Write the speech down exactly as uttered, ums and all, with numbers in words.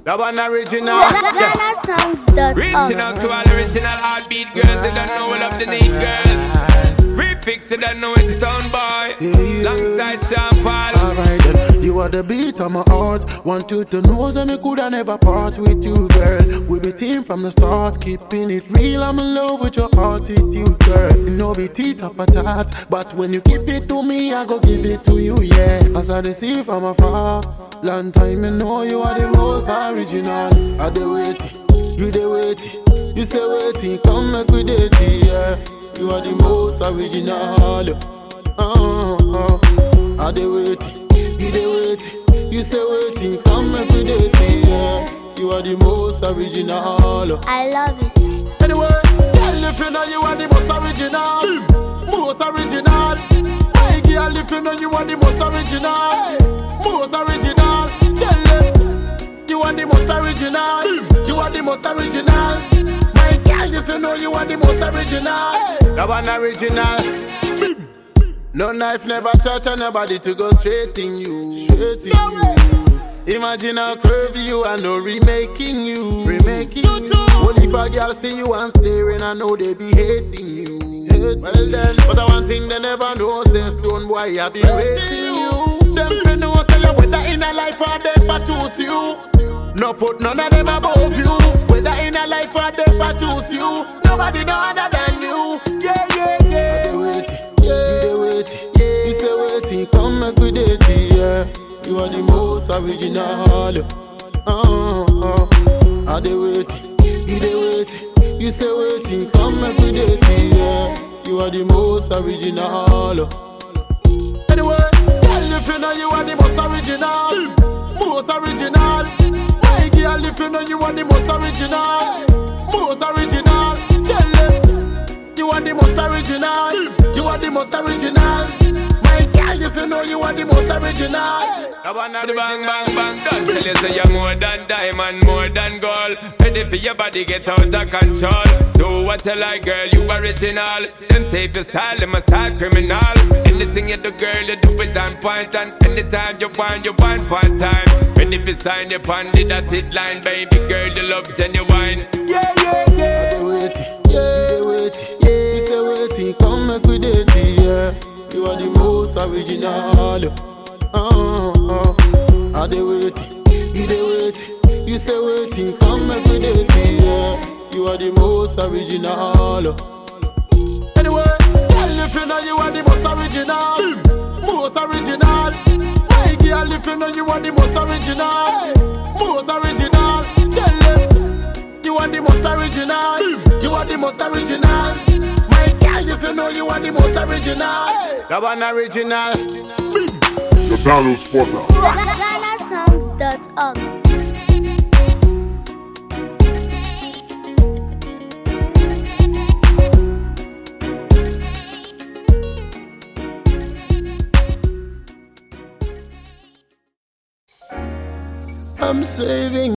That one original. Ghana songs dot org. Original to all original heartbeat girls. They don't know all of the need girls. Prefix, they don't know it's sound boy. Alongside Sean Paul. Alright then, you are the beat of my heart. Want you to know that me coulda never part with you, girl. We be team from the start, keeping it real. I'm in love with your attitude, girl. You know be teeth of a tat, but when you give it to me, I go give it to you, yeah. As I see from afar, long time you know you are the most original. I the wait, you the wait, you say waiting, come make we date, yeah. You are the most original. Uh, uh, I the wait, you the wait, you say waiting, come make we date, yeah. You are the most original. I love it. Anyway, girl, if you know you are the most original, most original. Hey, girl, if you know you are the most original, most original. Tell them you are the most original. You are the most original. My girl, if you know you are the most original. That one original. No knife never touch on nobody to go straight in you. Straight in you. Imagine how curvy you are, no remaking you. Remaking you. Only if a girl see you and staring, I know they be hating you. Well then, but the one thing they never know, say Stone Boy, I be waiting you. Them fi know say you whether in a life or death I choose you. No put none of them above you. Whether in a life or death I choose you. Nobody know other than you. Yeah, yeah, yeah. I wait, yeah, you wait, yeah. You say waiting, come make we date, yeah. You are the most original. Uh, uh, I dey wait, you dey wait. You say waiting, come make we date, yeah. You are the most original. Anyway, girl, if you know you are the most original, most original. Hey, girl, if you know you are the most original, most original. Tell them you are the most original. You are the most original. My girl, if you know you are the most original. The bang bang bang done. Tell you say you're more than diamond, more than gold. Ready for your body get out of control. Do what you like, girl, you original. Them take your style, them a style criminal. Anything you do, girl, you do it on point. And anytime you want, you want one time. Ready for sign your on the dotted line, baby girl, you love genuine. Yeah, yeah, yeah. I wait, yeah, wait, yeah. You say waiting, come make we date, yeah. You are the most original. Uh, uh, I dey wait, you dey wait. You say waiting, come make we date, yeah. You are the most original. Anyway, girl, if you know you are the most original, most original. Hey, girl, if you know you are the most original, most original. Tell them you are the most original. You are the most original. My girl, if you know you are the most original. That one original. The Download Spotter. Ghana songs dot org. I'm saving